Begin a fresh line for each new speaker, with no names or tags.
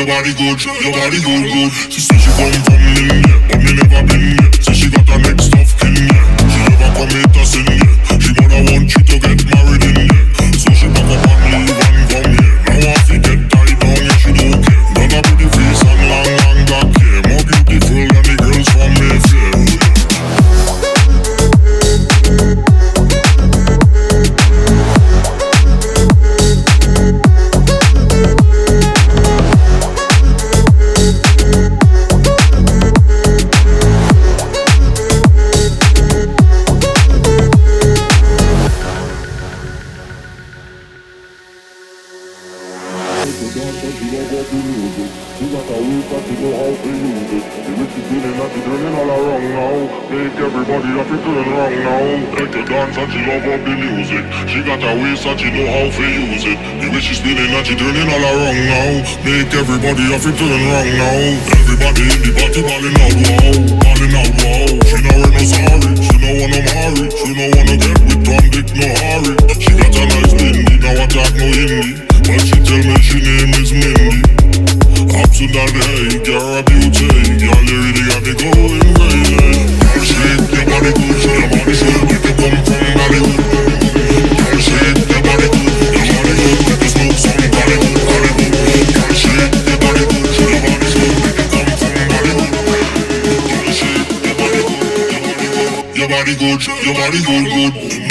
body good, your body good, good. She say she come from India, but me never been there. Say she got her next of kin, yeah. She never commit a sin, yeah. She mother want you to get married in there. So she pack up and leave and come here. Now I feel get tied down, yeah, she don't care. Got a pretty face and long, long dark hair. More beautiful than the girls from Mayfair. She got a waist and she know how to use it. The way she spinning and she turning all around now. Make everybody have to turn wrong now. Everybody in the party balling out, wow, balling out, wow. She know we're no sorry, she know wanna marry, she know wanna get with Tom, Dick, no hurry. She got a nice bindi, now attack no Hindi, but she tell me she name is Mindy. Up to that day, you're a beauty, girl, you really got me going crazy. Girl, shake your body good, your body should make you come from Bollywood. Girl, shake your body good, make you smoke some Bollywood, Bollywood. Girl, shake your body good, your body should make you come from Bollywood. Girl, shake your body good, your body good, your body good, good.